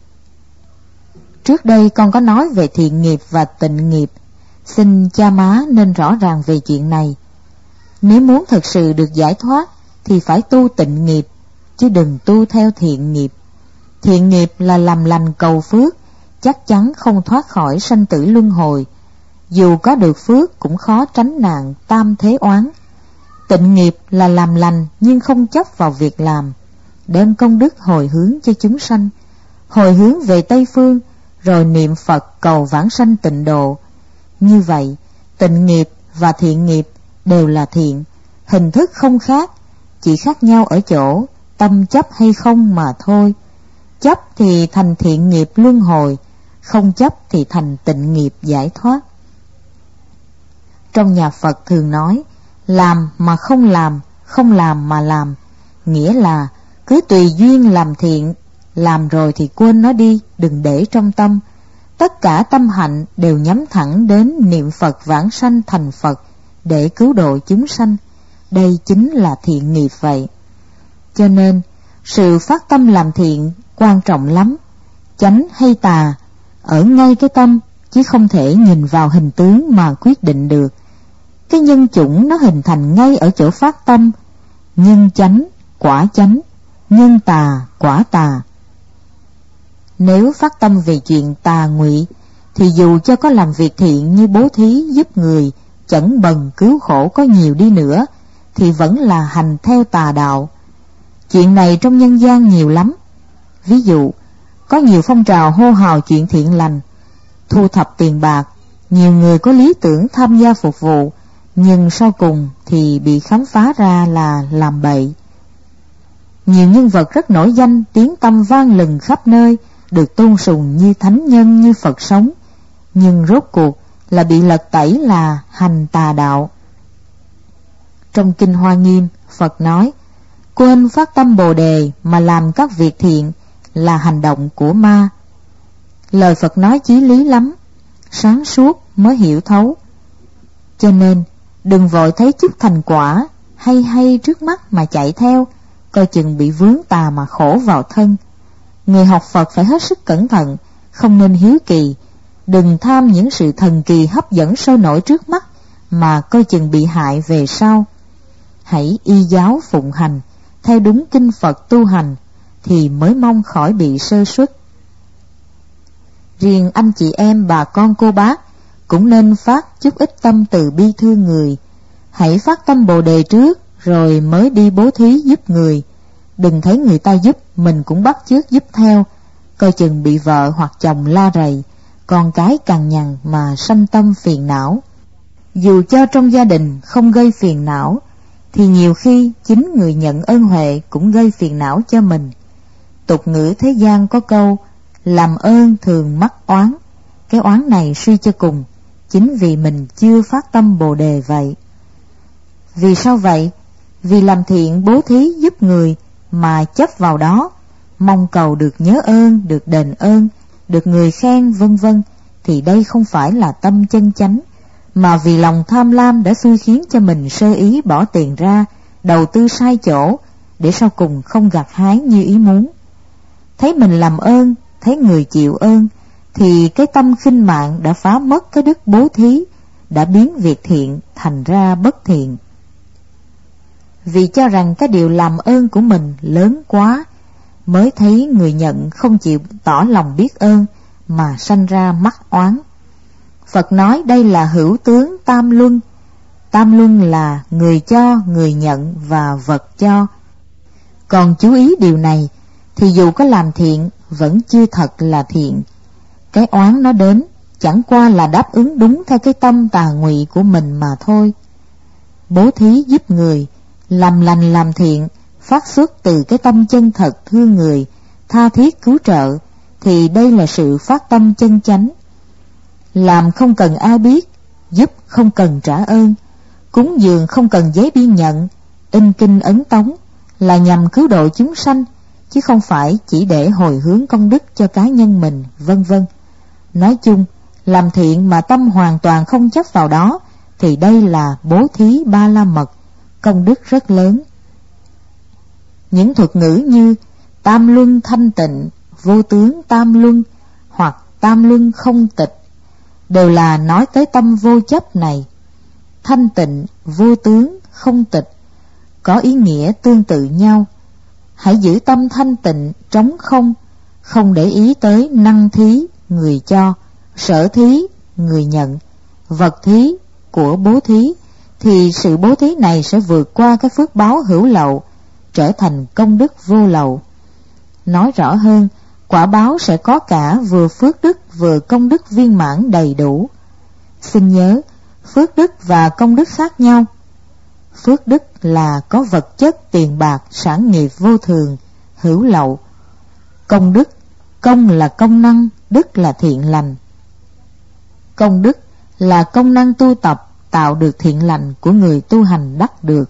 Trước đây con có nói về thiện nghiệp và tịnh nghiệp, xin cha má nên rõ ràng về chuyện này. Nếu muốn thực sự được giải thoát thì phải tu tịnh nghiệp, chứ đừng tu theo thiện nghiệp. Thiện nghiệp là làm lành cầu phước, chắc chắn không thoát khỏi sanh tử luân hồi. Dù có được phước cũng khó tránh nạn tam thế oán. Tịnh nghiệp là làm lành nhưng không chấp vào việc làm, đem công đức hồi hướng cho chúng sanh, hồi hướng về Tây Phương, rồi niệm Phật cầu vãng sanh tịnh độ. Như vậy, tịnh nghiệp và thiện nghiệp đều là thiện, hình thức không khác, chỉ khác nhau ở chỗ tâm chấp hay không mà thôi. Chấp thì thành thiện nghiệp luân hồi, không chấp thì thành tịnh nghiệp giải thoát. Trong nhà Phật thường nói, làm mà không làm, không làm mà làm, nghĩa là cứ tùy duyên làm thiện, làm rồi thì quên nó đi, đừng để trong tâm. Tất cả tâm hạnh đều nhắm thẳng đến niệm Phật vãng sanh thành Phật để cứu độ chúng sanh. Đây chính là thiện nghiệp vậy. Cho nên, sự phát tâm làm thiện quan trọng lắm. Chánh hay tà, ở ngay cái tâm, chứ không thể nhìn vào hình tướng mà quyết định được. Cái nhân chủng nó hình thành ngay ở chỗ phát tâm. Nhân chánh, quả chánh, nhân tà, quả tà. Nếu phát tâm về chuyện tà ngụy, thì dù cho có làm việc thiện như bố thí giúp người, chẩn bần cứu khổ có nhiều đi nữa, thì vẫn là hành theo tà đạo. Chuyện này trong nhân gian nhiều lắm. Ví dụ, có nhiều phong trào hô hào chuyện thiện lành, thu thập tiền bạc, nhiều người có lý tưởng tham gia phục vụ, nhưng sau cùng thì bị khám phá ra là làm bậy. Nhiều nhân vật rất nổi danh, tiếng tăm vang lừng khắp nơi, được tôn sùng như thánh nhân, như Phật sống, nhưng rốt cuộc là bị lật tẩy là hành tà đạo. Trong Kinh Hoa Nghiêm, Phật nói, quên phát tâm Bồ Đề mà làm các việc thiện là hành động của ma. Lời Phật nói chí lý lắm, sáng suốt mới hiểu thấu. Cho nên, đừng vội thấy chút thành quả hay trước mắt mà chạy theo, coi chừng bị vướng tà mà khổ vào thân. Người học Phật phải hết sức cẩn thận, không nên hiếu kỳ, đừng tham những sự thần kỳ hấp dẫn sôi nổi trước mắt mà coi chừng bị hại về sau. Hãy y giáo phụng hành, theo đúng kinh Phật tu hành, thì mới mong khỏi bị sơ suất. Riêng anh chị em bà con cô bác cũng nên phát chút ít tâm từ bi thương người. Hãy phát tâm Bồ Đề trước, rồi mới đi bố thí giúp người. Đừng thấy người ta giúp, mình cũng bắt chước giúp theo, coi chừng bị vợ hoặc chồng la rầy, con cái cằn nhằn mà sanh tâm phiền não. Dù cho trong gia đình không gây phiền não, thì nhiều khi chính người nhận ơn huệ cũng gây phiền não cho mình. Tục ngữ thế gian có câu, làm ơn thường mắc oán. Cái oán này suy cho cùng, chính vì mình chưa phát tâm Bồ Đề vậy. Vì sao vậy? Vì làm thiện bố thí giúp người mà chấp vào đó, mong cầu được nhớ ơn, được đền ơn, được người khen vân vân, thì đây không phải là tâm chân chánh, mà vì lòng tham lam đã xui khiến cho mình sơ ý bỏ tiền ra, đầu tư sai chỗ, để sau cùng không gặt hái như ý muốn. Thấy mình làm ơn, thấy người chịu ơn, thì cái tâm khinh mạn đã phá mất cái đức bố thí, đã biến việc thiện thành ra bất thiện. Vì cho rằng cái điều làm ơn của mình lớn quá, mới thấy người nhận không chịu tỏ lòng biết ơn, mà sanh ra mắc oán. Phật nói đây là hữu tướng tam luân. Tam luân là người cho, người nhận và vật cho. Còn chú ý điều này, thì dù có làm thiện, vẫn chưa thật là thiện. Cái oán nó đến, chẳng qua là đáp ứng đúng theo cái tâm tà ngụy của mình mà thôi. Bố thí giúp người, làm lành làm thiện, phát xuất từ cái tâm chân thật thương người, tha thiết cứu trợ, thì đây là sự phát tâm chân chánh. Làm không cần ai biết, giúp không cần trả ơn, cúng dường không cần giấy biên nhận, in kinh ấn tống, là nhằm cứu độ chúng sanh, chứ không phải chỉ để hồi hướng công đức cho cá nhân mình, vân vân. Nói chung, làm thiện mà tâm hoàn toàn không chấp vào đó, thì đây là bố thí ba la mật, công đức rất lớn. Những thuật ngữ như tam luân thanh tịnh, vô tướng tam luân hoặc tam luân không tịch đều là nói tới tâm vô chấp này. Thanh tịnh, vô tướng, không tịch có ý nghĩa tương tự nhau. Hãy giữ tâm thanh tịnh, trống không, không để ý tới năng thí, người cho, sở thí, người nhận, vật thí, của bố thí, thì sự bố thí này sẽ vượt qua cái phước báo hữu lậu, trở thành công đức vô lậu. Nói rõ hơn, quả báo sẽ có cả vừa phước đức vừa công đức viên mãn đầy đủ. Xin nhớ, phước đức và công đức khác nhau. Phước đức là có vật chất, tiền bạc, sản nghiệp vô thường, hữu lậu. Công đức, công là công năng, đức là thiện lành. Công đức là công năng tu tập, tạo được thiện lành của người tu hành đắc được.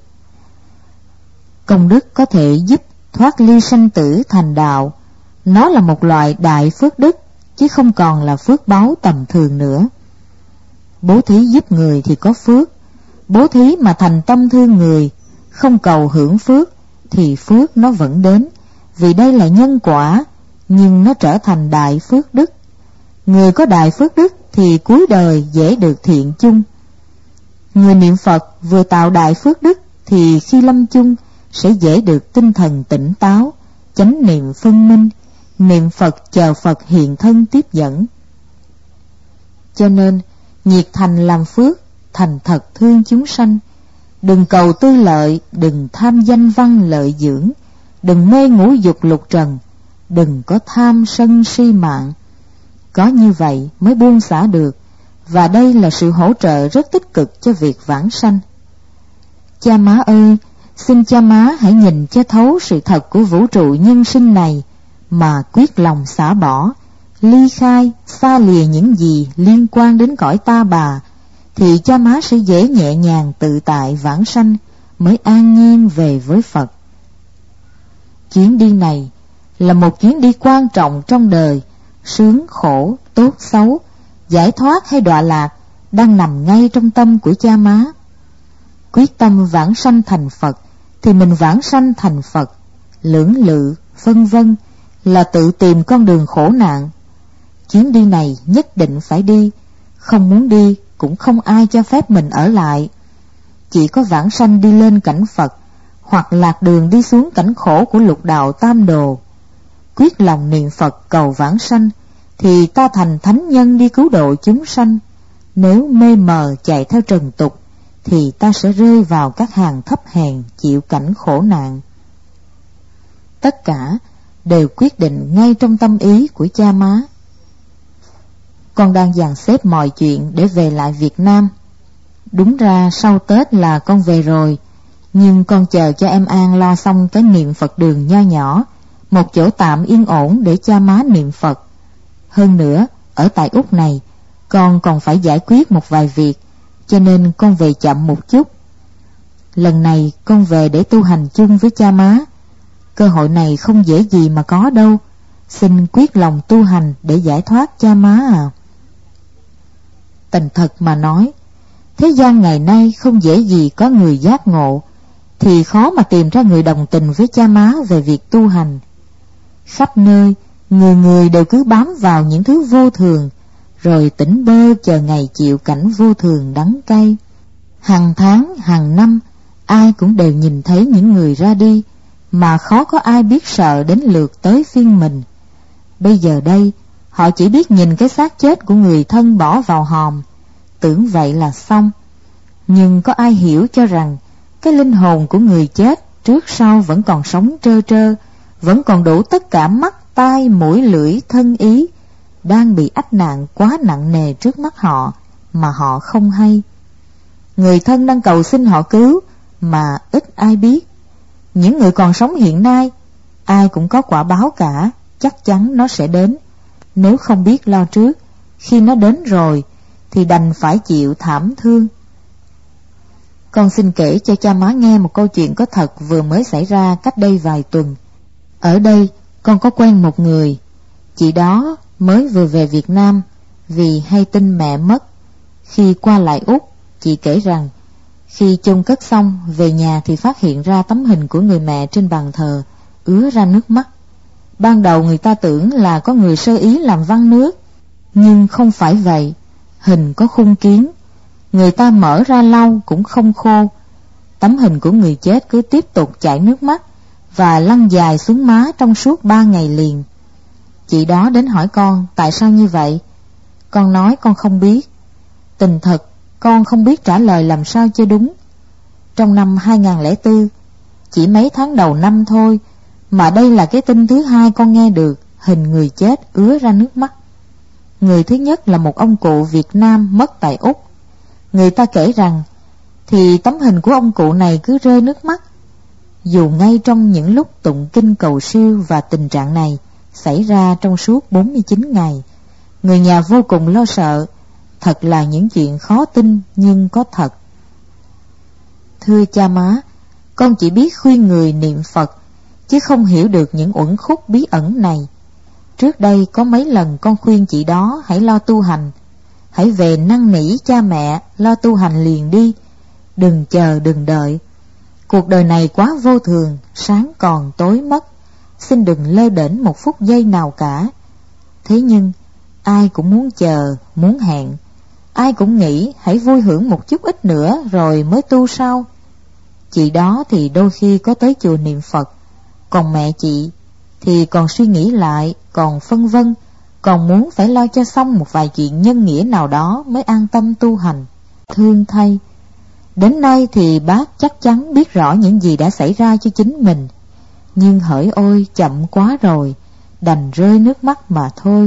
Công đức có thể giúp thoát ly sanh tử thành đạo. Nó là một loại đại phước đức, chứ không còn là phước báo tầm thường nữa. Bố thí giúp người thì có phước. Bố thí mà thành tâm thương người, không cầu hưởng phước, thì phước nó vẫn đến, vì đây là nhân quả, nhưng nó trở thành đại phước đức. Người có đại phước đức thì cuối đời dễ được thiện chung. Người niệm Phật vừa tạo đại phước đức thì khi lâm chung sẽ dễ được tinh thần tỉnh táo, chánh niệm phân minh, niệm Phật chờ Phật hiện thân tiếp dẫn. Cho nên nhiệt thành làm phước, thành thật thương chúng sanh. Đừng cầu tư lợi, đừng tham danh văn lợi dưỡng, đừng mê ngũ dục lục trần, đừng có tham sân si mạng. Có như vậy mới buông xả được, và đây là sự hỗ trợ rất tích cực cho việc vãng sanh. Cha má ơi, xin cha má hãy nhìn cho thấu sự thật của vũ trụ nhân sinh này, mà quyết lòng xả bỏ, ly khai, xa lìa những gì liên quan đến cõi ta bà, thì cha má sẽ dễ nhẹ nhàng tự tại vãng sanh, mới an nhiên về với Phật. Chuyến đi này là một chuyến đi quan trọng trong đời, sướng khổ, tốt xấu, giải thoát hay đọa lạc đang nằm ngay trong tâm của cha má. Quyết tâm vãng sanh thành Phật thì mình vãng sanh thành Phật, lưỡng lự, vân vân là tự tìm con đường khổ nạn. Chuyến đi này nhất định phải đi, không muốn đi cũng không ai cho phép mình ở lại. Chỉ có vãng sanh đi lên cảnh Phật, hoặc lạc đường đi xuống cảnh khổ của lục đạo tam đồ. Quyết lòng niệm Phật cầu vãng sanh, thì ta thành thánh nhân đi cứu độ chúng sanh. Nếu mê mờ chạy theo trần tục, thì ta sẽ rơi vào các hàng thấp hèn chịu cảnh khổ nạn. Tất cả đều quyết định ngay trong tâm ý của cha má. Con đang dàn xếp mọi chuyện để về lại Việt Nam. Đúng ra sau Tết là con về rồi, nhưng con chờ cho em An lo xong cái niệm Phật đường nho nhỏ, một chỗ tạm yên ổn để cha má niệm Phật. Hơn nữa, ở tại Úc này, con còn phải giải quyết một vài việc, cho nên con về chậm một chút. Lần này con về để tu hành chung với cha má. Cơ hội này không dễ gì mà có đâu. Xin quyết lòng tu hành để giải thoát cha má à. Thành thật mà nói, thế gian ngày nay không dễ gì có người giác ngộ, thì khó mà tìm ra người đồng tình với cha má về việc tu hành. Khắp nơi, người người đều cứ bám vào những thứ vô thường, rồi tỉnh bơ chờ ngày chịu cảnh vô thường đắng cay. Hàng tháng, hàng năm, ai cũng đều nhìn thấy những người ra đi, mà khó có ai biết sợ đến lượt tới phiên mình. Bây giờ đây, họ chỉ biết nhìn cái xác chết của người thân bỏ vào hòm, tưởng vậy là xong. Nhưng có ai hiểu cho rằng cái linh hồn của người chết trước sau vẫn còn sống trơ trơ, vẫn còn đủ tất cả mắt, tai, mũi, lưỡi, thân ý, đang bị ách nạn quá nặng nề trước mắt họ mà họ không hay. Người thân đang cầu xin họ cứu mà ít ai biết. Những người còn sống hiện nay, ai cũng có quả báo cả, chắc chắn nó sẽ đến. Nếu không biết lo trước, khi nó đến rồi thì đành phải chịu thảm thương. Con xin kể cho cha má nghe một câu chuyện có thật vừa mới xảy ra cách đây vài tuần. Ở đây con có quen một người, chị đó mới vừa về Việt Nam vì hay tin mẹ mất. Khi qua lại Úc, chị kể rằng khi chôn cất xong về nhà thì phát hiện ra tấm hình của người mẹ trên bàn thờ, ứa ra nước mắt. Ban đầu người ta tưởng là có người sơ ý làm văng nước, nhưng không phải vậy. Hình có khung kiến, người ta mở ra lau cũng không khô. Tấm hình của người chết cứ tiếp tục chảy nước mắt và lăn dài xuống má trong suốt 3 ngày liền. Chị đó đến hỏi con tại sao như vậy. Con nói con không biết. Tình thật, con không biết trả lời làm sao cho đúng. Trong năm 2004, chỉ mấy tháng đầu năm thôi, mà đây là cái tin thứ hai con nghe được hình người chết ứa ra nước mắt. Người thứ nhất là một ông cụ Việt Nam mất tại Úc. Người ta kể rằng thì tấm hình của ông cụ này cứ rơi nước mắt. Dù ngay trong những lúc tụng kinh cầu siêu và tình trạng này xảy ra trong suốt 49 ngày, người nhà vô cùng lo sợ. Thật là những chuyện khó tin nhưng có thật. Thưa cha má, con chỉ biết khuyên người niệm Phật, chứ không hiểu được những uẩn khúc bí ẩn này. Trước đây có mấy lần con khuyên chị đó hãy lo tu hành, hãy về năn nỉ cha mẹ lo tu hành liền đi, đừng chờ đừng đợi. Cuộc đời này quá vô thường, sáng còn tối mất, xin đừng lơ đễnh một phút giây nào cả. Thế nhưng ai cũng muốn chờ, muốn hẹn, ai cũng nghĩ hãy vui hưởng một chút ít nữa rồi mới tu sau. Chị đó thì đôi khi có tới chùa niệm Phật, còn mẹ chị thì còn suy nghĩ lại, còn phân vân, còn muốn phải lo cho xong một vài chuyện nhân nghĩa nào đó mới an tâm tu hành. Thương thay, đến nay thì bác chắc chắn biết rõ những gì đã xảy ra cho chính mình, nhưng hỡi ôi chậm quá rồi, đành rơi nước mắt mà thôi.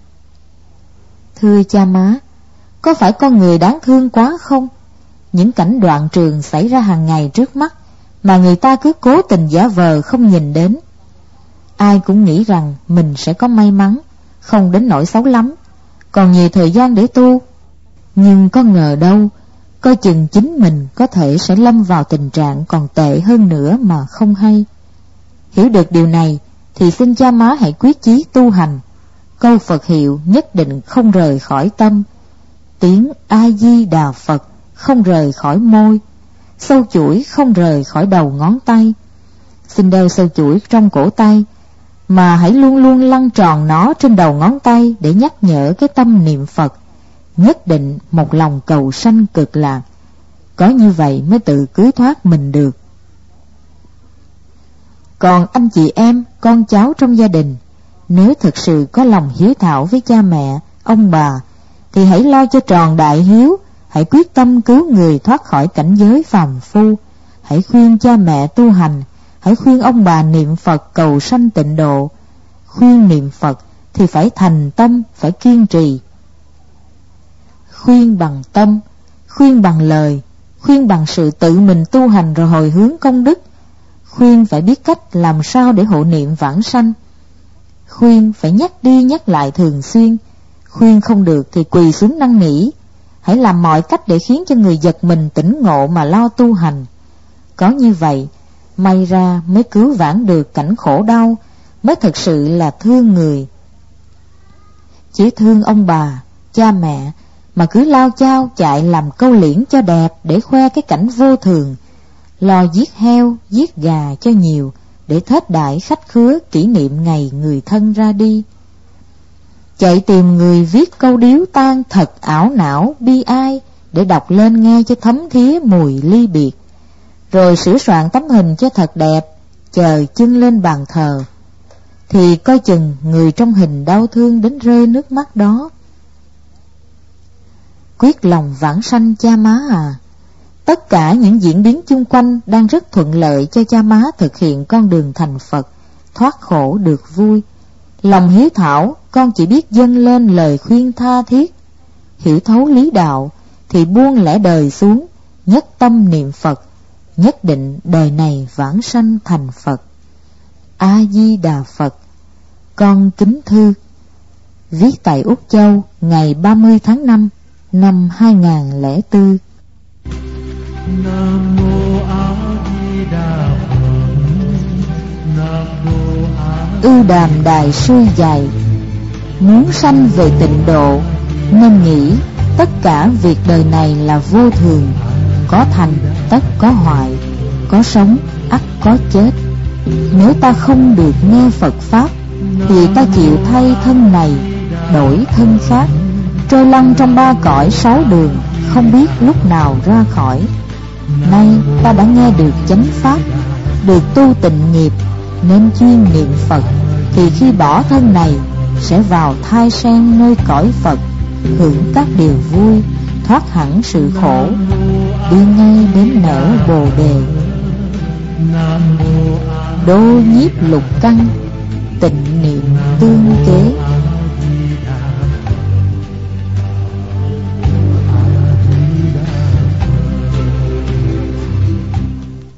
Thưa cha má, có phải con người đáng thương quá không? Những cảnh đoạn trường xảy ra hàng ngày trước mắt mà người ta cứ cố tình giả vờ không nhìn đến. Ai cũng nghĩ rằng mình sẽ có may mắn, không đến nỗi xấu lắm, còn nhiều thời gian để tu. Nhưng có ngờ đâu, coi chừng chính mình có thể sẽ lâm vào tình trạng còn tệ hơn nữa mà không hay. Hiểu được điều này thì xin cha má hãy quyết chí tu hành. Câu Phật hiệu nhất định không rời khỏi tâm, tiếng A Di Đà Phật không rời khỏi môi, sâu chuỗi không rời khỏi đầu ngón tay. Xin đeo sâu chuỗi trong cổ tay, mà hãy luôn luôn lăn tròn nó trên đầu ngón tay để nhắc nhở cái tâm niệm Phật, nhất định một lòng cầu sanh cực lạc. Có như vậy mới tự cứu thoát mình được. Còn anh chị em, con cháu trong gia đình, nếu thực sự có lòng hiếu thảo với cha mẹ, ông bà, thì hãy lo cho tròn đại hiếu, hãy quyết tâm cứu người thoát khỏi cảnh giới phàm phu, hãy khuyên cha mẹ tu hành, hãy khuyên ông bà niệm Phật cầu sanh tịnh độ. Khuyên niệm Phật thì phải thành tâm, phải kiên trì. Khuyên bằng tâm, khuyên bằng lời, khuyên bằng sự tự mình tu hành rồi hồi hướng công đức. Khuyên phải biết cách làm sao để hộ niệm vãng sanh. Khuyên phải nhắc đi nhắc lại thường xuyên. Khuyên không được thì quỳ xuống năn nỉ. Hãy làm mọi cách để khiến cho người giật mình tỉnh ngộ mà lo tu hành. Có như vậy, may ra mới cứu vãn được cảnh khổ đau, mới thực sự là thương người. Chỉ thương ông bà, cha mẹ mà cứ lao chao chạy làm câu liễn cho đẹp để khoe cái cảnh vô thường, lo giết heo, giết gà cho nhiều để thết đãi khách khứa kỷ niệm ngày người thân ra đi. Chạy tìm người viết câu điếu tang thật ảo não bi ai để đọc lên nghe cho thấm thía mùi ly biệt, rồi sửa soạn tấm hình cho thật đẹp, chờ chưng lên bàn thờ, thì coi chừng người trong hình đau thương đến rơi nước mắt đó. Quyết lòng vãng sanh cha má à, tất cả những diễn biến chung quanh đang rất thuận lợi cho cha má thực hiện con đường thành Phật, thoát khổ được vui. Lòng hiếu thảo, con chỉ biết dâng lên lời khuyên tha thiết. Hiểu thấu lý đạo thì buông lẽ đời xuống, nhất tâm niệm Phật, nhất định đời này vãng sanh thành Phật. A Di Đà Phật. Con kính thư. Viết tại Úc Châu ngày 30 tháng 5 năm 2004. Nam mô A Di Đà Phật. Nam mô A. Ưu Đàm Đại Sư dạy, muốn sanh về tịnh độ nên nghĩ tất cả việc đời này là vô thường, có thành tất có hoại, có sống ắt có chết. Nếu ta không được nghe Phật Pháp thì ta chịu thay thân này đổi thân khác, trôi lăn trong ba cõi sáu đường, không biết lúc nào ra khỏi. Nay ta đã nghe được chánh Pháp, được tu tịnh nghiệp, nên chuyên niệm Phật, thì khi bỏ thân này sẽ vào thai sen nơi cõi Phật, hưởng các điều vui, thoát hẳn sự khổ, đi ngay đến nẻo Bồ Đề. Đô nhiếp lục căn, tịnh niệm tương kế.